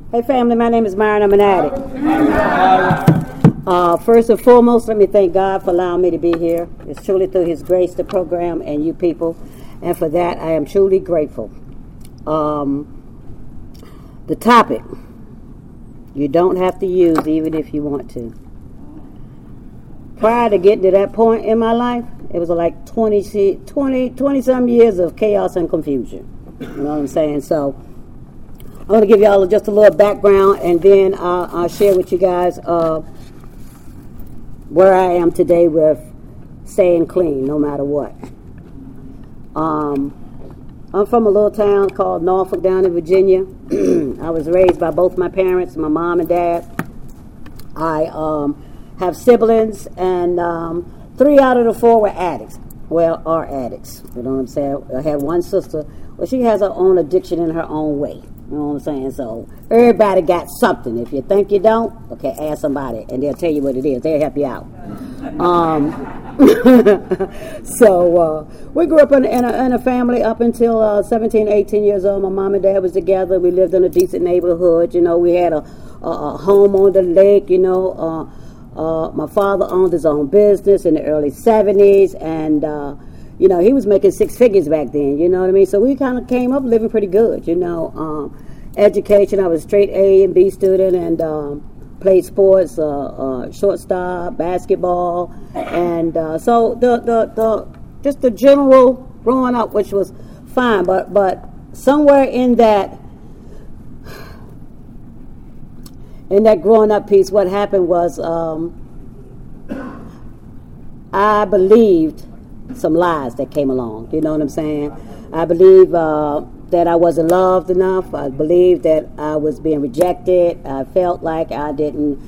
Hey family, my name is Myron. I'm an addict. First and foremost, let me thank God for allowing me to be here. It's truly through His grace, the program, and you people. And for that, I am truly grateful. The topic, you don't have to use even if you want to. Prior to getting to that point in my life, it was like 20-some years of chaos and confusion. You know what I'm saying? So I'm going to give y'all just a little background, and then I'll share with you guys where I am today with staying clean no matter what. I'm from a little town called Norfolk down in Virginia. I was raised by both my parents, my mom and dad. I have siblings, and 3 out of the 4 were addicts. Well, are addicts. You know what I'm saying? I had one sister. Well, she has her own addiction in her own way. You know what I'm saying? So everybody got something. If you think you don't, okay, ask somebody, and they'll tell you what it is. They'll help you out. So we grew up in a family up until 17, 18 years old. My mom and dad was together. We lived in a decent neighborhood. You know, we had a home on the lake. You know, my father owned his own business in the early 70s, and you know, he was making 6 figures back then, you know what I mean? So we kind of came up living pretty good, you know. Education, I was a straight A and B student, and played sports, shortstop, basketball, and so just the general growing up, which was fine, but somewhere in that growing up piece, what happened was I believed some lies that came along. You know what I'm saying? I believe that I wasn't loved enough. I believed that I was being rejected. I felt like I didn't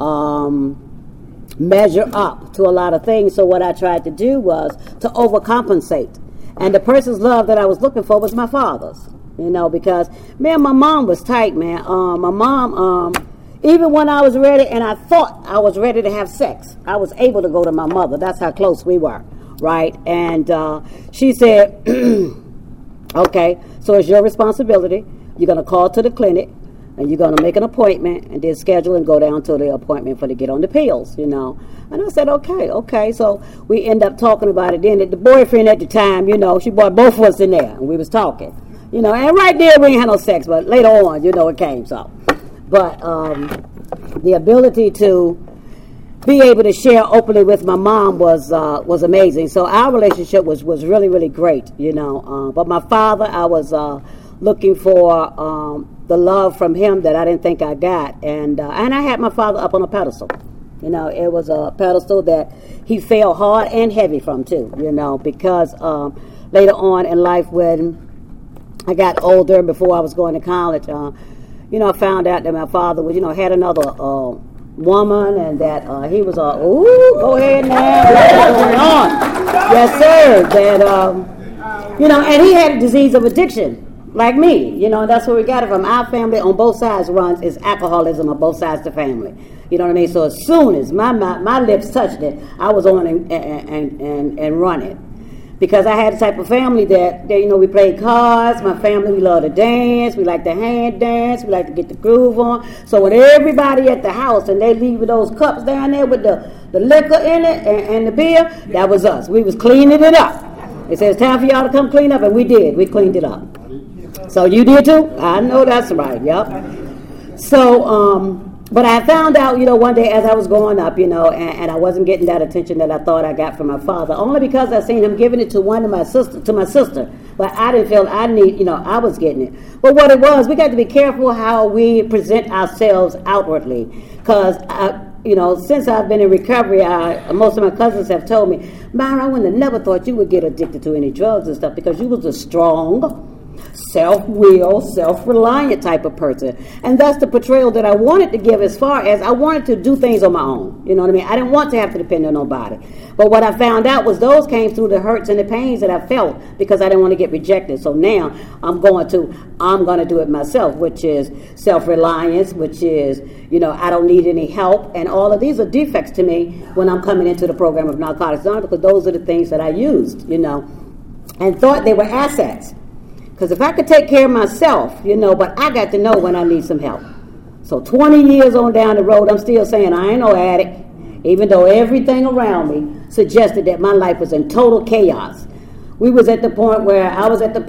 measure up to a lot of things. So what I tried to do was to overcompensate. And the person's love that I was looking for was my father's. You know, because me and my mom was tight, man. My mom, even when I was ready and I thought I was ready to have sex, I was able to go to my mother. That's how close we were. Right, and she said, okay, so it's your responsibility. You're going to call to the clinic, and you're going to make an appointment, and then schedule and go down to the appointment for to get on the pills, you know. And I said, okay. So we end up talking about it. Then the boyfriend at the time, you know, she brought both of us in there, and we was talking, you know. And right there, we ain't had no sex, but later on, you know, it came, so. But the ability to be able to share openly with my mom was amazing. So our relationship was really, really great, you know. But my father, I was looking for the love from him that I didn't think I got. And I had my father up on a pedestal. You know, it was a pedestal that he fell hard and heavy from, too, you know, because later on in life when I got older, before I was going to college, you know, I found out that my father was, you know, had another woman, and that he was go ahead now, what's going on? Yes, sir. That you know, and he had a disease of addiction like me, you know, and that's where we got it from. Our family on both sides runs is alcoholism on both sides of the family. You know what I mean? So as soon as my lips touched it, I was on and running. Because I had the type of family that, you know, we played cards. My family, we love to dance. We like to hand dance. We like to get the groove on. So when everybody at the house and they leave with those cups down there with the liquor in it and the beer, that was us. We was cleaning it up. They said, it's time for y'all to come clean up, and we did. We cleaned it up. So you did too? I know that's right, yep. So, but I found out, you know, one day as I was growing up, you know, and I wasn't getting that attention that I thought I got from my father, only because I seen him giving it to my sister. But I didn't feel I was getting it. But what it was, we got to be careful how we present ourselves outwardly. Because, you know, since I've been in recovery, most of my cousins have told me, Myra, I would have never thought you would get addicted to any drugs and stuff, because you was a strong, self-willed, self-reliant type of person. And that's the portrayal that I wanted to give, as far as I wanted to do things on my own. You know what I mean? I didn't want to have to depend on nobody. But what I found out was those came through the hurts and the pains that I felt because I didn't want to get rejected. So now I'm going to do it myself, which is self-reliance, which is, you know, I don't need any help. And all of these are defects to me when I'm coming into the program of Narcotics Anonymous, because those are the things that I used, you know, and thought they were assets. Because if I could take care of myself, you know, but I got to know when I need some help. So 20 years on down the road, I'm still saying I ain't no addict, even though everything around me suggested that my life was in total chaos. I was at the point where I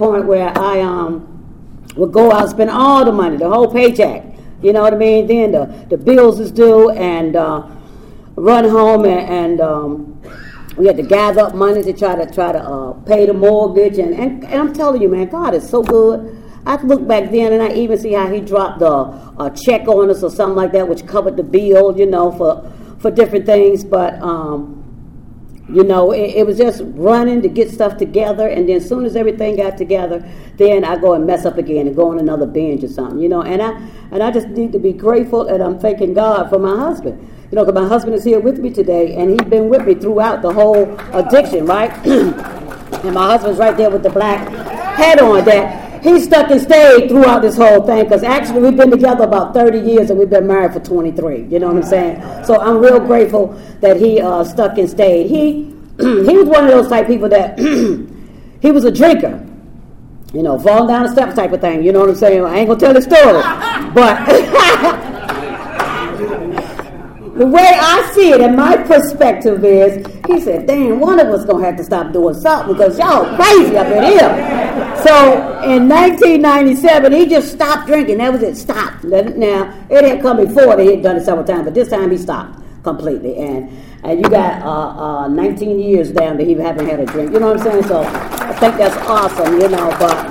would go out, spend all the money, the whole paycheck. You know what I mean? Then the bills is due, and run home, and we had to gather up money to try to pay the mortgage. And I'm telling you, man, God is so good. I look back then, and I even see how He dropped a check on us or something like that, which covered the bill, you know, for different things. But you know, it was just running to get stuff together, and then as soon as everything got together, then I go and mess up again and go on another binge or something, you know. And I just need to be grateful, and I'm thanking God for my husband, you know, because my husband is here with me today, and he's been with me throughout the whole addiction, right? And my husband's right there with the black hat on. That he stuck and stayed throughout this whole thing, because actually we've been together about 30 years and we've been married for 23. You know what I'm saying? So I'm real grateful that he stuck and stayed. He was one of those type people that he was a drinker, you know, falling down the steps type of thing. You know what I'm saying? I ain't gonna tell the story, but the way I see it and my perspective is, he said, "Damn, one of us gonna have to stop doing something because y'all crazy up in here." So in 1997, he just stopped drinking. That was it. Stopped. Now it had come before. They had done it several times, but this time he stopped completely. And you got 19 years down that he haven't had a drink. You know what I'm saying? So I think that's awesome. You know, but.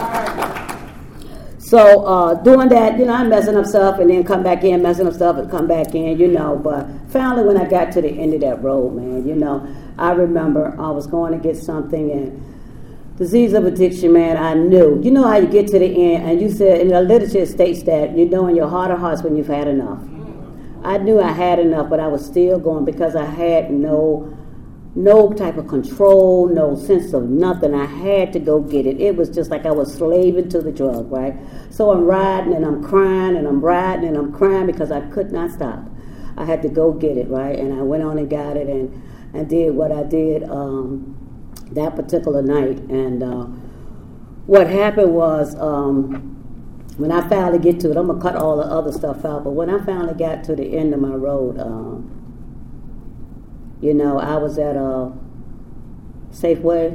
So doing that, you know, I'm messing up stuff and then come back in, messing up stuff and come back in, you know. But finally, when I got to the end of that road, man, you know, I remember I was going to get something, and disease of addiction, man, I knew. You know how you get to the end, and you said, in the literature states that you know in your heart of hearts when you've had enough. I knew I had enough, but I was still going because I had no type of control, no sense of nothing. I had to go get it. It was just like I was slaving to the drug, right? So I'm riding and I'm crying and I'm riding and I'm crying because I could not stop. I had to go get it, right? And I went on and got it and did what I did that particular night. And what happened was when I finally get to it, I'm going to cut all the other stuff out, but when I finally got to the end of my road, you know, I was at Safeway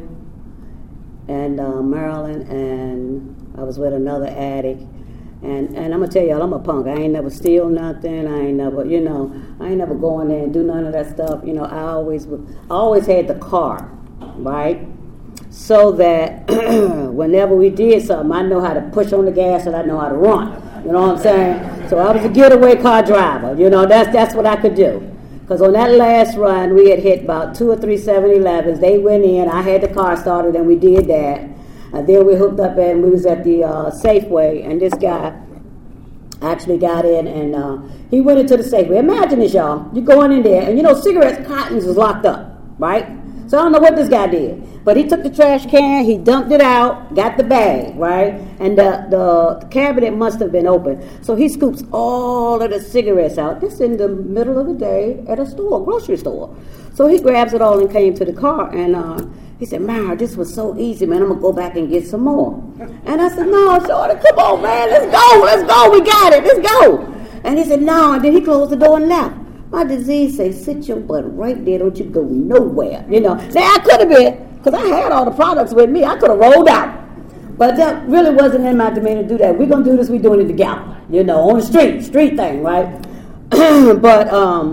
in Maryland, and I was with another addict. And I'm going to tell y'all, I'm a punk. I ain't never steal nothing. I ain't never go in there and do none of that stuff. You know, I always had the car, right? So that whenever we did something, I know how to push on the gas and I know how to run. You know what I'm saying? So I was a getaway car driver. You know, that's what I could do. Because on that last run, we had hit about 2 or 3 7-Elevens. They went in. I had the car started, and we did that. And then we hooked up, and we was at the Safeway. And this guy actually got in, and he went into the Safeway. Imagine this, y'all. You're going in there, and you know, cigarettes, cottons is locked up, right? So I don't know what this guy did. But he took the trash can, he dumped it out, got the bag, right? And the cabinet must have been open. So he scoops all of the cigarettes out. This in the middle of the day at a store, grocery store. So he grabs it all and came to the car. And he said, "Mara, this was so easy, man. I'm going to go back and get some more." And I said, "No, Shorty, come on, man. Let's go. We got it. Let's go." And he said, "No." And then he closed the door and left. My disease says, "Sit your butt right there. Don't you go nowhere." You know. Now, I could have been, because I had all the products with me. I could have rolled out. But that really wasn't in my domain to do that. We're going to do this. We're doing it together. You know, on the street thing, right? But,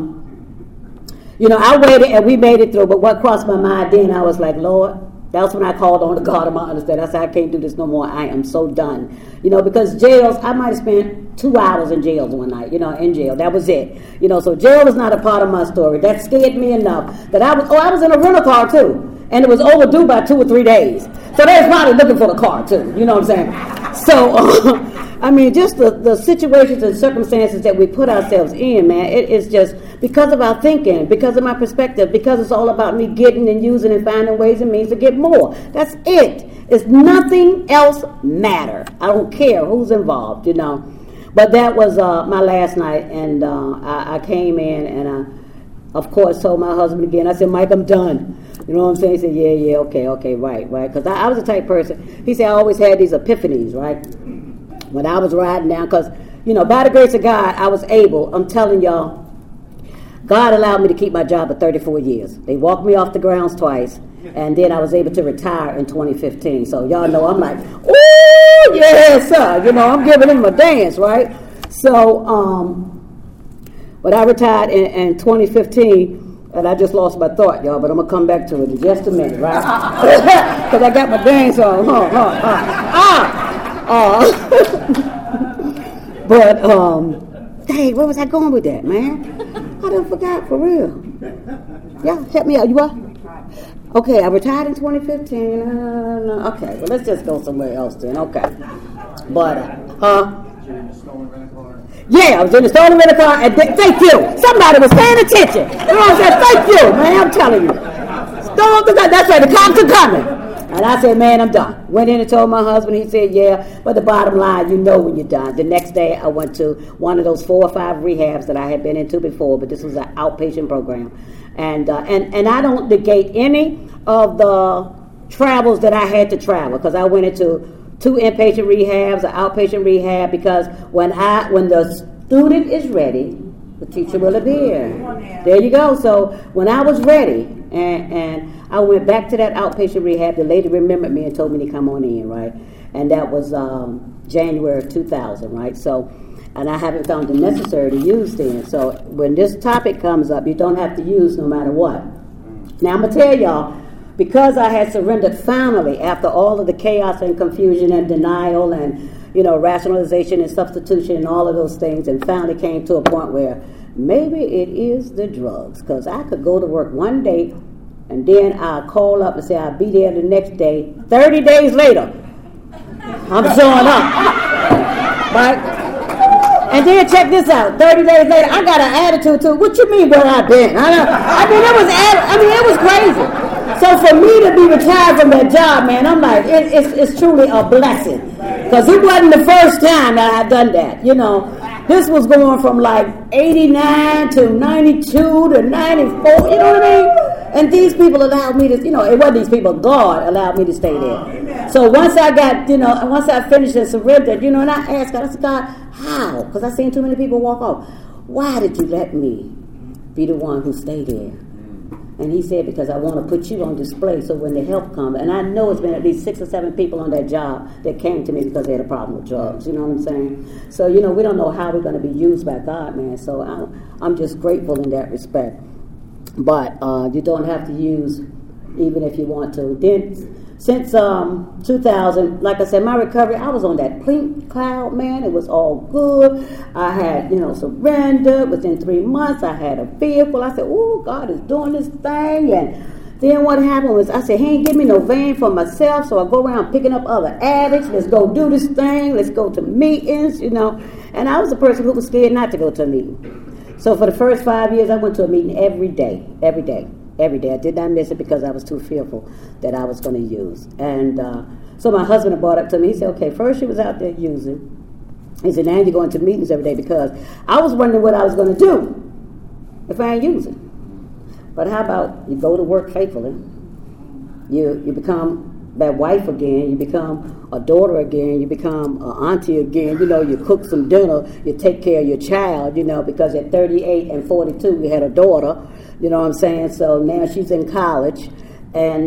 you know, I waited and we made it through. But what crossed my mind then, I was like, Lord, that's when I called on the God of my understanding. I said, I can't do this no more. I am so done. You know, because jails, I might have spent 2 hours in jail one night, you know, in jail. That was it. You know, so jail was not a part of my story. That scared me enough that I was in a rental car too. And it was overdue by 2 or 3 days. So they was probably looking for the car too. You know what I'm saying? So, I mean, just the situations and circumstances that we put ourselves in, man, it is just because of our thinking, because of my perspective, because it's all about me getting and using and finding ways and means to get more. That's it. It's nothing else matter. I don't care who's involved, you know. But that was my last night, and I came in and I, of course, told my husband again. I said, "Mike, I'm done." You know what I'm saying? He said, yeah, okay, right. Because I was the type person, he said I always had these epiphanies, right? When I was riding down, because by the grace of God, I was able, I'm telling y'all, God allowed me to keep my job for 34 years. They walked me off the grounds twice, and then I was able to retire in 2015. So y'all know I'm like, ooh, yes, sir. I'm giving them a dance, right? So, but I retired in 2015, and I just lost my thought, y'all, but I'm going to come back to it in just a minute, right? Because I got my dance on. But, dang, where was I going with that, man? I done forgot, for real. Yeah, help me out. You what? Okay, I retired in 2015. Okay, well, let's just go somewhere else then. Okay. But, yeah, I was in the stolen rental car, and thank you. Somebody was paying attention. You know what I'm saying? Thank you, man, I'm telling you. That's right, the cops are coming. And I said, man, I'm done. Went in and told my husband. He said, yeah. But the bottom line, when you're done. The next day, I went to one of those 4 or 5 rehabs that I had been into before, but this was an outpatient program. And I don't negate any of the travels that I had to travel, because I went into 2 inpatient rehabs, an outpatient rehab, because when the student is ready, the teacher will appear. There you go. So when I was ready, and I went back to that outpatient rehab, the lady remembered me and told me to come on in, right? And that was January of 2000, right? So, and I haven't found it necessary to use then. So when this topic comes up, you don't have to use no matter what. Now I'm going to tell y'all, because I had surrendered finally after all of the chaos and confusion and denial and, rationalization and substitution and all of those things, and finally came to a point where maybe it is the drugs, because I could go to work one day and then I'll call up and say I'll be there the next day. 30 days later, I'm showing up. Right? And then check this out. 30 days later, I got an attitude to it. What you mean where I've been? It was crazy. So for me to be retired from that job, man, I'm like, it's truly a blessing. Because it wasn't the first time that I'd done that. This was going from like 89 to 92 to 94, you know what I mean? And these people allowed me to, it wasn't these people, God allowed me to stay there. So once I got, once I finished and surrendered, and I asked God, I said, God, how? Because I seen too many people walk off. Why did you let me be the one who stayed there? And he said, because I want to put you on display so when the help comes, and I know it's been at least 6 or 7 people on that job that came to me because they had a problem with drugs, you know what I'm saying? So, we don't know how we're going to be used by God, man. So I'm just grateful in that respect. But you don't have to use even if you want to. Then, since 2000, like I said, my recovery, I was on that pink cloud, man. It was all good. I had, surrendered. Within 3 months, I had a vehicle. I said, oh, God is doing this thing. And then what happened was, I said, he ain't give me no van for myself, so I go around picking up other addicts. Let's go do this thing. Let's go to meetings, And I was a person who was scared not to go to a meeting. So for the first 5 years, I went to a meeting every day. I did not miss it because I was too fearful that I was going to use. And so my husband brought up to me, he said, okay, first you was out there using. He said, now you're going to meetings every day, because I was wondering what I was going to do if I ain't using. But how about you go to work faithfully? You become that wife again, you become a daughter again, you become an auntie again, you cook some dinner, you take care of your child, because at 38 and 42 we had a daughter, you know what I'm saying? So now she's in college, and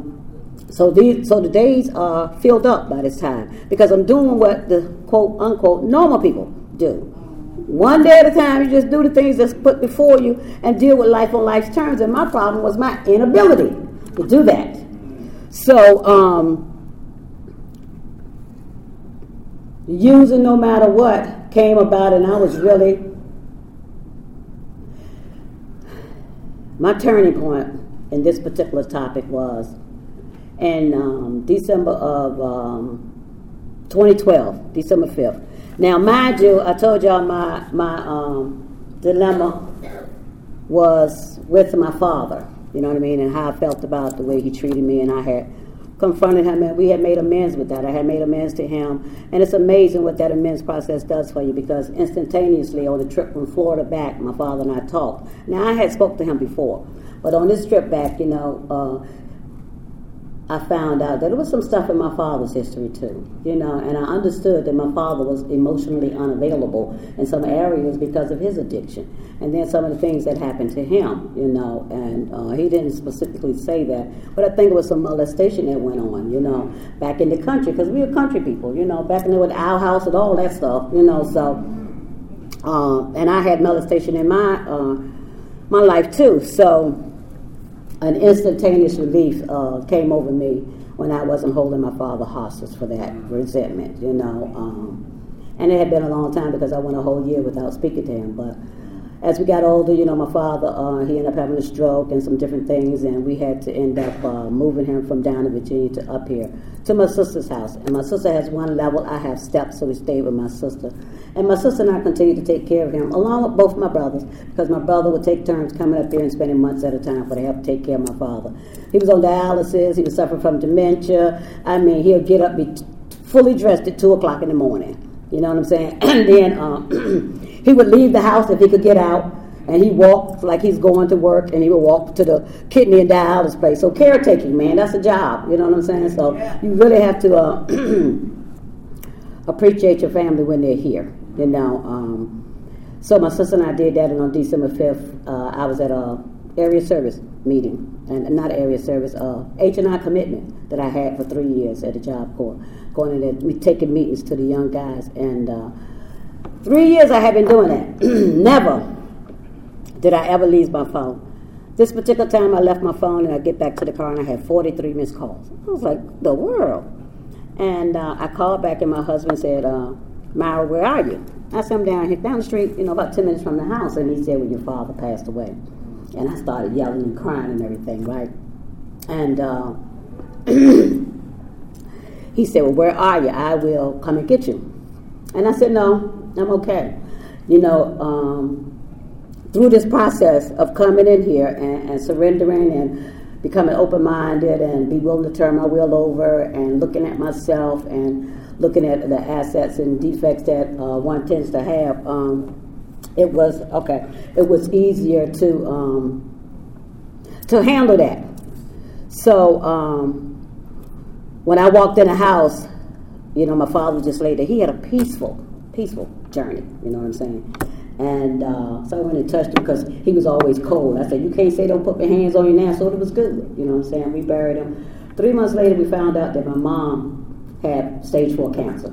so the days are filled up by this time, because I'm doing what the quote unquote normal people do. One day at a time, you just do the things that's put before you and deal with life on life's terms. And my problem was my inability to do that. So using no matter what came about, and I was really, my turning point in this particular topic was in December of 2012, December 5th. Now, mind you, I told y'all my dilemma was with my father, you know what I mean, and how I felt about the way he treated me, and I had confronted him, and we had made amends with that. I had made amends to him, and it's amazing what that amends process does for you, because instantaneously on the trip from Florida back, my father and I talked. Now, I had spoke to him before, but on this trip back, I found out that there was some stuff in my father's history too, and I understood that my father was emotionally unavailable in some areas because of his addiction, and then some of the things that happened to him, and he didn't specifically say that, but I think it was some molestation that went on, back in the country, because we were country people, back in there with Our House and all that stuff, so, and I had molestation in my life too, so an instantaneous relief came over me when I wasn't holding my father hostage for that resentment, and it had been a long time because I went a whole year without speaking to him. But as we got older, my father, he ended up having a stroke and some different things, and we had to end up moving him from down in Virginia to up here to my sister's house. And my sister has one level, I have steps, so we stayed with my sister. And my sister and I continued to take care of him, along with both my brothers, because my brother would take turns coming up here and spending months at a time for to help take care of my father. He was on dialysis. He was suffering from dementia. I mean, he'll get up, be fully dressed at 2 o'clock in the morning. You know what I'm saying? And then he would leave the house if he could get out, and he walked like he's going to work, and he would walk to the kidney and dialysis place. So caretaking, man, that's a job. You know what I'm saying? So you really have to appreciate your family when they're here. So my sister and I did that, and on December 5th, I was at a area service meeting, and not area service, H&I commitment that I had for 3 years at the Job Corps, going in there, we taking meetings to the young guys, and 3 years I have been doing that. Never did I ever leave my phone. This particular time I left my phone, and I get back to the car, and I had 43 missed calls. I was like, the world. And I called back, and my husband said, Myra, where are you? I said, I'm down here, down the street, about 10 minutes from the house. And he said, well, your father passed away. And I started yelling and crying and everything, right? And he said, well, where are you? I will come and get you. And I said, no, I'm okay. Through this process of coming in here and surrendering and becoming open-minded and be willing to turn my will over and looking at myself and looking at the assets and defects that one tends to have, it was easier to handle that. So when I walked in the house, my father just laid there. He had a peaceful journey, you know what I'm saying? And so I went and touched him because he was always cold. I said, you can't say don't put my hands on you now, so it was good, you know what I'm saying? We buried him. 3 months later, we found out that my mom had stage 4 cancer.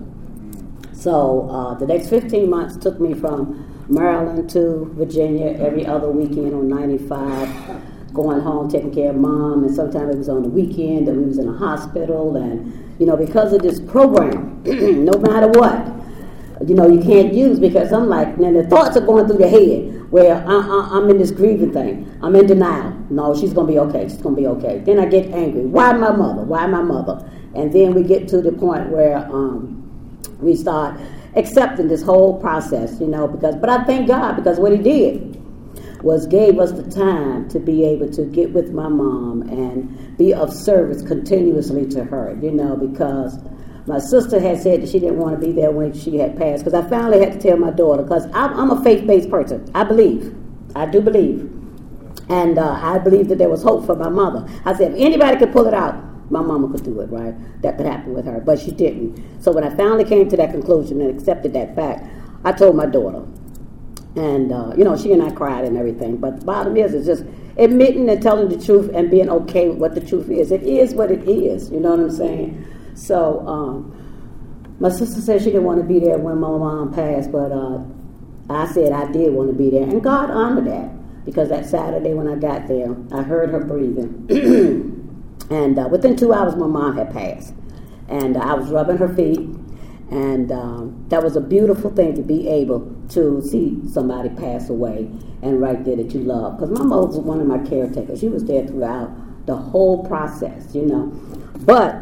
So the next 15 months took me from Maryland to Virginia every other weekend on 95, going home, taking care of mom, and sometimes it was on the weekend that we was in a hospital. And, because of this program, no matter what, you can't use, because I'm like, man, the thoughts are going through the head where I'm in this grieving thing. I'm in denial. No, she's going to be okay. She's going to be okay. Then I get angry. Why my mother? Why my mother? And then we get to the point where we start accepting this whole process, but I thank God, because what he did was gave us the time to be able to get with my mom and be of service continuously to her, because my sister had said that she didn't want to be there when she had passed, because I finally had to tell my daughter, because I'm a faith-based person. I do believe. And I believe that there was hope for my mother. I said, if anybody could pull it out, my mama could do it, right? That could happen with her, but she didn't. So when I finally came to that conclusion and accepted that fact, I told my daughter. And, she and I cried and everything. But the bottom is, it's just admitting and telling the truth and being okay with what the truth is. It is what it is, you know what I'm saying? So my sister said she didn't want to be there when my mom passed, but I said I did want to be there. And God honored that, because that Saturday when I got there, I heard her breathing. And within 2 hours, my mom had passed. And I was rubbing her feet. And that was a beautiful thing to be able to see somebody pass away and right there that you love. Because my mother was one of my caretakers. She was there throughout the whole process, But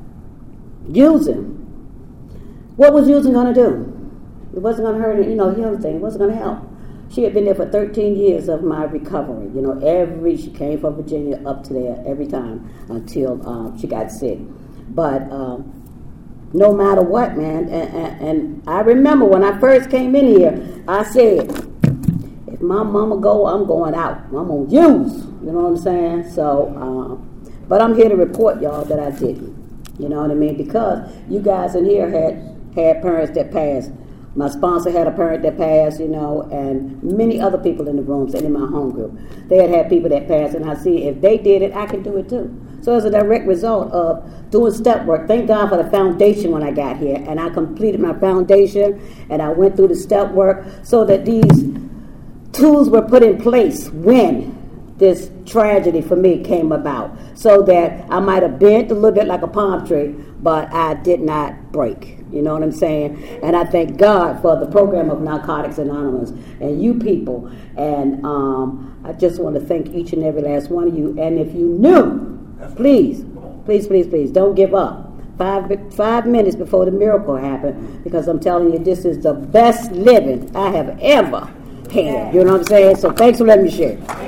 using, what was using going to do? It wasn't going to hurt, heal thing. It wasn't going to help. She had been there for 13 years of my recovery. She came from Virginia up to there every time until she got sick. But no matter what, man, and I remember when I first came in here, I said, if my mama go, I'm going out. I'm going to use, you know what I'm saying? So But I'm here to report, y'all, that I didn't. You know what I mean? Because you guys in here had parents that passed. My sponsor had a parent that passed, you know, and many other people in the rooms and in my home group. They had people that passed, and I see if they did it, I can do it too. So as a direct result of doing step work, thank God for the foundation when I got here, and I completed my foundation, and I went through the step work so that these tools were put in place when this tragedy for me came about, so that I might have bent a little bit like a palm tree, but I did not break. You know what I'm saying? And I thank God for the program of Narcotics Anonymous and you people. And I just want to thank each and every last one of you. And if you knew, please, don't give up. 5 minutes before the miracle happened, because I'm telling you, this is the best living I have ever had. You know what I'm saying? So thanks for letting me share.